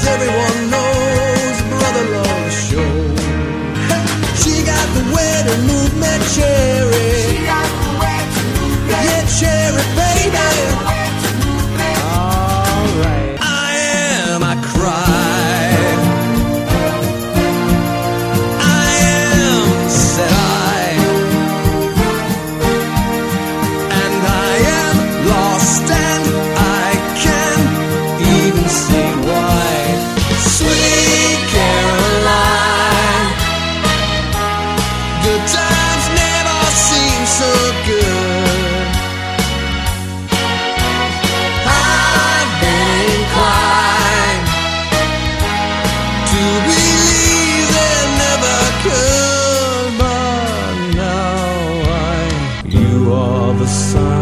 everyone knows, Brother Love Show. She got the way to move me, Cherry. She got the way to move me. Yeah, Cherry, baby. Alright. I am, I cry. I am, said I. And I am lost and I can't even see why. Sweet Caroline, good times never seem so good. I've been inclined to believe there never could, but now you are the sun